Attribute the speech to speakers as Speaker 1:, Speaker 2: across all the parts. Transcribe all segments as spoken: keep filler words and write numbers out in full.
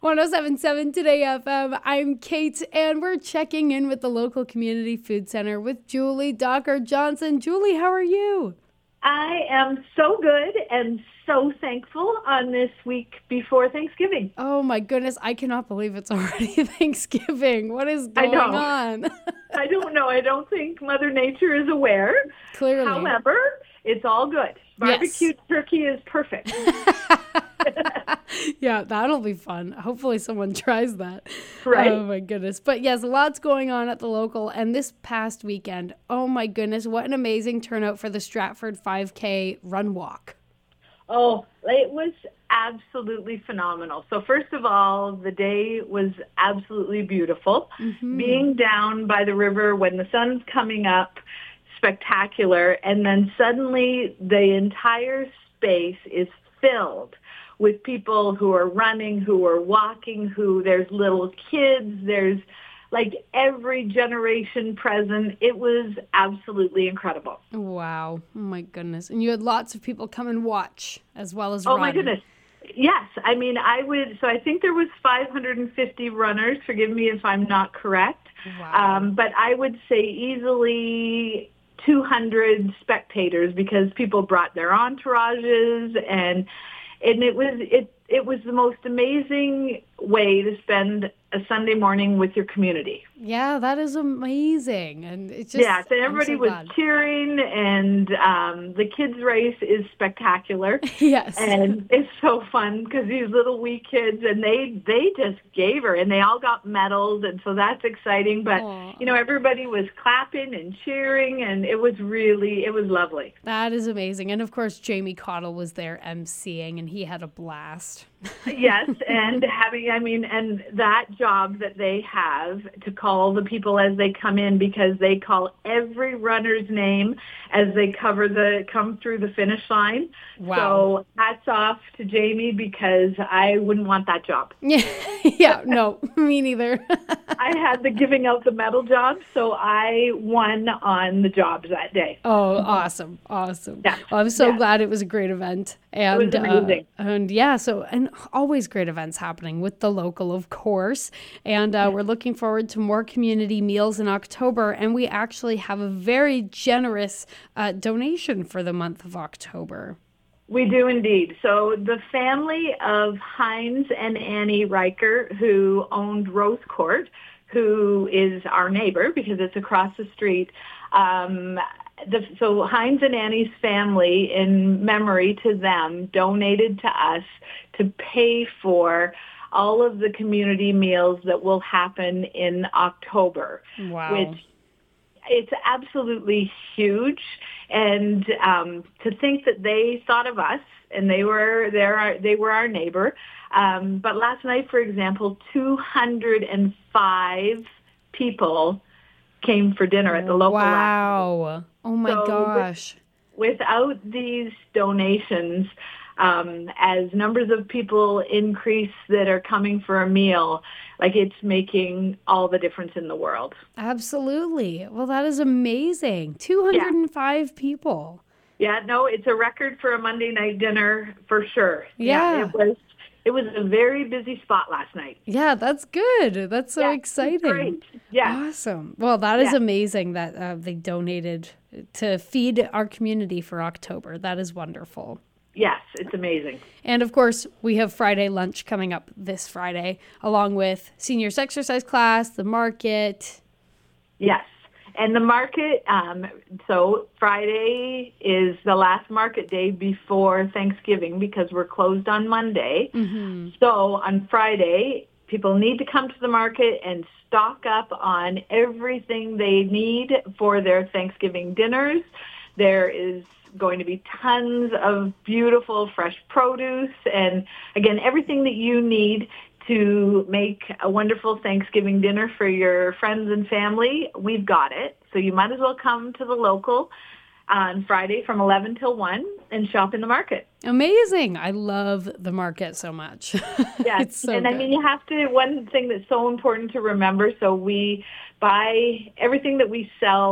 Speaker 1: one oh seven point seven Today F M. I'm Kate, and we're checking in with the local community food center with Julie Docker Johnson. Julie, how are you?
Speaker 2: I am so good and so thankful on this week before Thanksgiving.
Speaker 1: Oh my goodness, I cannot believe it's already Thanksgiving. What is
Speaker 2: I
Speaker 1: going
Speaker 2: know.
Speaker 1: on?
Speaker 2: I don't know. I don't think Mother Nature is aware.
Speaker 1: Clearly.
Speaker 2: However, it's all good. Barbecued
Speaker 1: Yes.
Speaker 2: turkey is perfect.
Speaker 1: Yeah, that'll be fun. Hopefully someone tries that.
Speaker 2: Right?
Speaker 1: Oh my goodness. But yes, lots going on at the local. And this past weekend, oh my goodness, what an amazing turnout for the Stratford five K run walk.
Speaker 2: Oh, it was absolutely phenomenal. So first of all, the day was absolutely beautiful.
Speaker 1: Mm-hmm.
Speaker 2: Being down by the river when the sun's coming up, spectacular. And then suddenly the entire space is filled with people who are running, who are walking, who there's little kids, there's like every generation present. It was absolutely incredible.
Speaker 1: Wow. Oh my goodness. And you had lots of people come and watch as well as
Speaker 2: Oh
Speaker 1: run.
Speaker 2: my goodness. Yes. I mean, I would, so I think there was five hundred fifty runners. Forgive me if I'm not correct.
Speaker 1: Wow.
Speaker 2: Um, but I would say easily two hundred spectators because people brought their entourages and and it was it it was the most amazing way to spend a Sunday morning with your community.
Speaker 1: Yeah, that is amazing. And it's just,
Speaker 2: yes, and everybody
Speaker 1: I'm so
Speaker 2: was
Speaker 1: glad.
Speaker 2: cheering, and um, the kids' race is spectacular.
Speaker 1: Yes.
Speaker 2: And it's so fun because these little wee kids, and they they just gave her, and they all got medals, and so that's exciting. But,
Speaker 1: Aww.
Speaker 2: you know, everybody was clapping and cheering, and it was really, it was lovely.
Speaker 1: That is amazing. And of course, Jamie Cottle was there emceeing, and he had a blast.
Speaker 2: Yes, and having, I mean, and that job that they have to call the people as they come in, because they call every runner's name as they cover the, come through the finish line.
Speaker 1: Wow.
Speaker 2: So hats off to Jamie, because I wouldn't want that job.
Speaker 1: Yeah, yeah, no, me neither.
Speaker 2: I had the giving out the medal job, so I won on the jobs that day.
Speaker 1: Oh, awesome, awesome.
Speaker 2: Yeah.
Speaker 1: Well, I'm so
Speaker 2: Yeah.
Speaker 1: glad it was a great event. And,
Speaker 2: It was amazing.
Speaker 1: Uh, and yeah, so, and always great events happening with the local, of course. And uh, we're looking forward to more community meals in October. And we actually have a very generous uh, donation for the month of October.
Speaker 2: We do indeed. So the family of Heinz and Annie Riker, who owned Rose Court, who is our neighbor because it's across the street, um, the, so Heinz and Annie's family, in memory to them, donated to us to pay for all of the community meals that will happen in October.
Speaker 1: Wow.
Speaker 2: Which it's absolutely huge. And um, to think that they thought of us, and they were there, they were our neighbor. Um, but last night, for example, two hundred five people came for dinner at the local.
Speaker 1: Wow. Oh my
Speaker 2: so
Speaker 1: gosh.
Speaker 2: With, without these donations, um, as numbers of people increase that are coming for a meal, like it's making all the difference in the world.
Speaker 1: Absolutely. Well, that is amazing. two hundred five yeah. people.
Speaker 2: Yeah, no, it's a record for a Monday night dinner for sure.
Speaker 1: Yeah.
Speaker 2: yeah it was. It was a very busy spot last night.
Speaker 1: Yeah, that's good. That's so
Speaker 2: yeah,
Speaker 1: exciting.
Speaker 2: Great. Yeah.
Speaker 1: Awesome. Well, that is
Speaker 2: yeah.
Speaker 1: amazing that uh, they donated to feed our community for October. That is wonderful.
Speaker 2: Yes, it's amazing.
Speaker 1: And of course, we have Friday lunch coming up this Friday, along with seniors exercise class, the market.
Speaker 2: Yes. And the market, um, so Friday is the last market day before Thanksgiving because we're closed on Monday.
Speaker 1: Mm-hmm.
Speaker 2: So on Friday, people need to come to the market and stock up on everything they need for their Thanksgiving dinners. There is going to be tons of beautiful fresh produce and, again, everything that you need to make a wonderful Thanksgiving dinner for your friends and family. We've got it. So you might as well come to the local on Friday from eleven till one and shop in the market.
Speaker 1: Amazing. I love the market so much.
Speaker 2: Yeah.
Speaker 1: It's so
Speaker 2: and
Speaker 1: good.
Speaker 2: I mean, you have to, one thing that's so important to remember, so we buy everything that we sell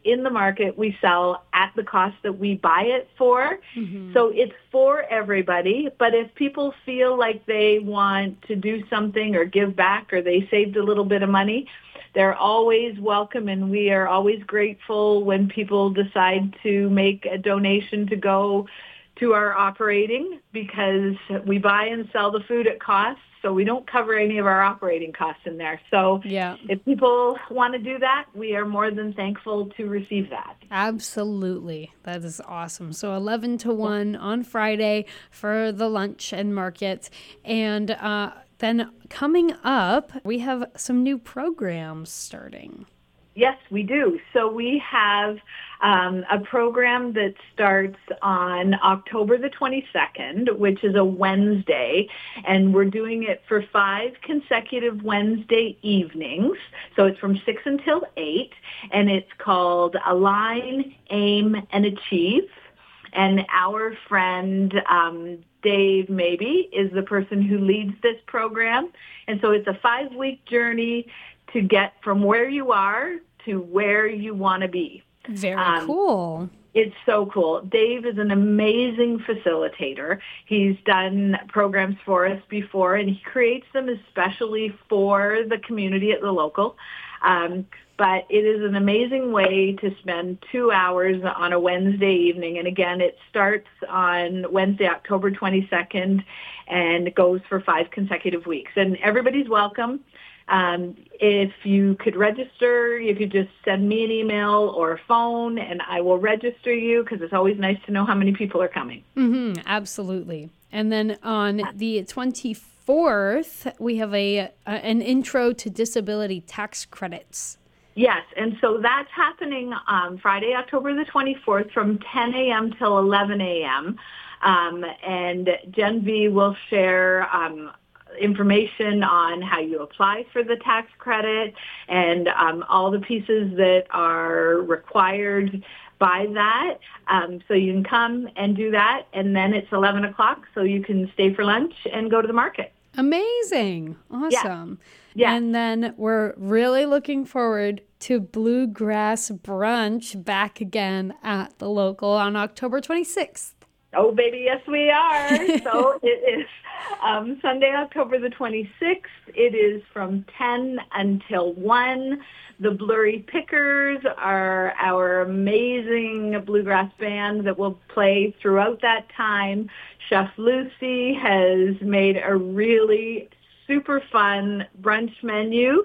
Speaker 2: in the market, we sell at the cost that we buy it for. Mm-hmm. So it's for everybody. But if people feel like they want to do something or give back, or they saved a little bit of money, they're always welcome, and we are always grateful when people decide to make a donation to go to our operating, because we buy and sell the food at cost, so we don't cover any of our operating costs in there. So yeah. If people want to do that, we are more than thankful to receive that.
Speaker 1: Absolutely. That is awesome. So eleven to one on Friday for the lunch and market. And uh, then coming up, we have some new programs starting.
Speaker 2: Yes, we do. So we have um, a program that starts on October the twenty-second, which is a Wednesday, and we're doing it for five consecutive Wednesday evenings. So it's from six until eight, and it's called Align, Aim, and Achieve. And our friend um, Dave Maybe is the person who leads this program. And so it's a five-week journey to get from where you are to where you want to be.
Speaker 1: Very um, cool.
Speaker 2: It's so cool. Dave is an amazing facilitator. He's done programs for us before, and he creates them especially for the community at the local. Um, but it is an amazing way to spend two hours on a Wednesday evening. And again, it starts on Wednesday, October twenty-second, and goes for five consecutive weeks. And everybody's welcome. Um, if you could register, you could just send me an email or a phone, and I will register you, because it's always nice to know how many people are coming.
Speaker 1: Mm-hmm, absolutely. And then on the twenty-fourth, we have a, a an intro to disability tax credits.
Speaker 2: Yes, and so that's happening um, Friday, October the twenty-fourth from ten a.m. till eleven a.m. Um, and Gen V will share um, information on how you apply for the tax credit and um, all the pieces that are required by that. Um, so you can come and do that, and then it's eleven o'clock, so you can stay for lunch and go to the market.
Speaker 1: Amazing. Awesome.
Speaker 2: Yeah. Yeah.
Speaker 1: And then we're really looking forward to Bluegrass Brunch back again at the local on October twenty-sixth.
Speaker 2: Oh, baby, yes, we are. So it is um, Sunday, October the twenty-sixth. It is from ten until one. The Blurry Pickers are our amazing bluegrass band that will play throughout that time. Chef Lucy has made a really super fun brunch menu.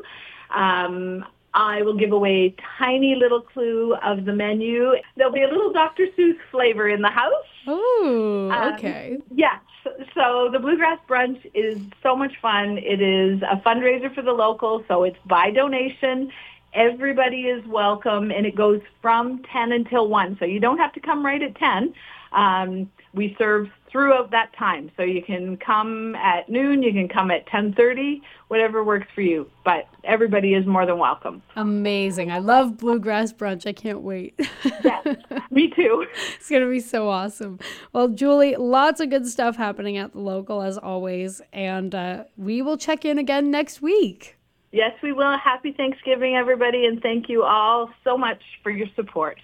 Speaker 2: Um, I will give away a tiny little clue of the menu. There'll be a little Doctor Seuss flavor in the house.
Speaker 1: Oh, okay.
Speaker 2: Um, yes. So the Bluegrass Brunch is so much fun. It is a fundraiser for the local, so it's by donation. Everybody is welcome, and it goes from ten until one. So you don't have to come right at ten. Um, we serve throughout that time. So you can come at noon, you can come at ten thirty, whatever works for you. But everybody is more than welcome.
Speaker 1: Amazing. I love Bluegrass Brunch. I can't wait.
Speaker 2: Yes, me too.
Speaker 1: It's going to be so awesome. Well, Julie, lots of good stuff happening at the local as always. And uh, we will check in again next week.
Speaker 2: Yes, we will. Happy Thanksgiving, everybody. And thank you all so much for your support.